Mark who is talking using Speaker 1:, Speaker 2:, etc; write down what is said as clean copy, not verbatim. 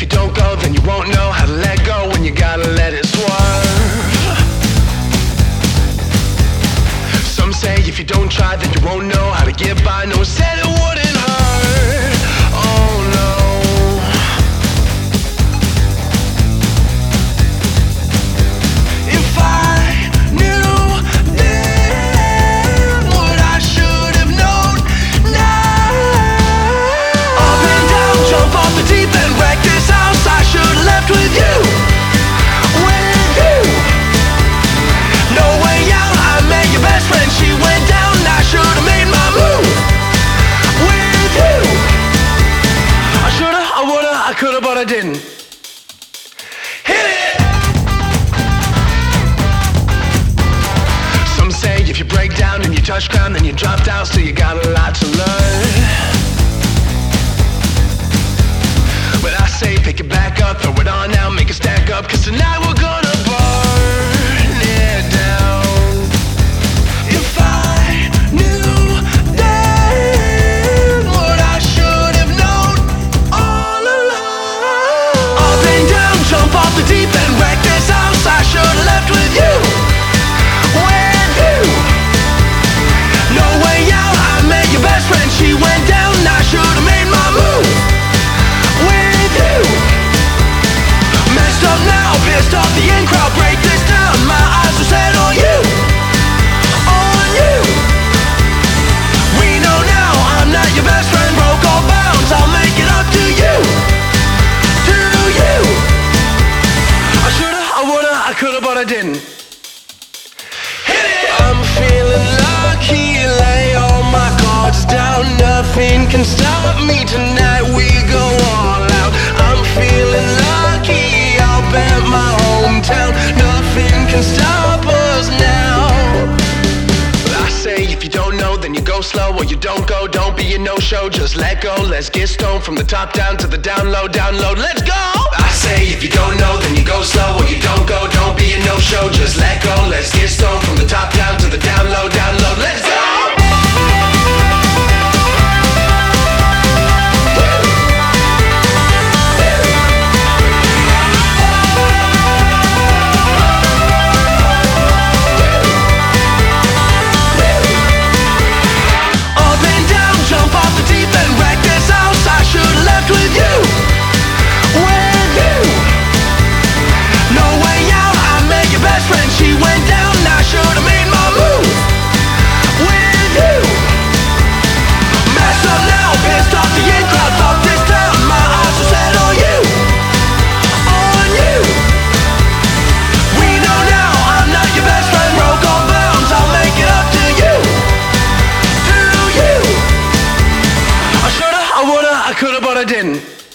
Speaker 1: if you don't go, then you won't know how to let go when you gotta let it swerve. Some say if you don't try, then you won't know how to get by. No one said it wouldn't hurt. Oh no. If I knew then what I should have known now. Up and down, jump off the deep end, wreck this house. I should have left with you. With you. No way out, I met your best friend. She went down, I should have made my move. With you. I shoulda, I woulda, I coulda, but I didn't. Hit it! Some say if you break down and you touch ground, then you drop down, so you got a lot to learn. But I say pick it back up, throw it on now, make it stack up, 'cause tonight we're gonna burn it down. If I knew then what I should have known all along. Up and down, jump off the deep end, wreck this house. I should have left with you. With you. No way out, I met your best friend. She went down, I should have made my move. With you. Messed up now, pissed off the in crowd. Break this down, my eyes are set on you. On you. We know now, I'm not your best friend. Broke all bounds, I'll make it up to you. To you. I shoulda, I woulda, I coulda, but I didn't. Hit it! I'm feeling lucky, lay all my cards down. Nothing can stop me tonight, we go all out. I'm feeling lucky, I'll bet my hometown. Nothing can stop us now. I say if you don't know, then you go slow, or you don't go. Don't be a no-show, just let go. Let's get stoned from the top down to the down low, let's go. I say if you don't know, then you go slow, or you don't go. Don't be a no-show, just let go. Let's get stoned from the top down to the down low, let's go. With you, with you. No way out, I met your best friend. She went down, I should have made my move. With you. Messed up now, pissed off the in crowd. Fuck this town, my eyes are set on you. On you. We know now, I'm not your best friend. Broke all bounds, I'll make it up to you. To you. I shoulda, I woulda, I coulda, but I didn't.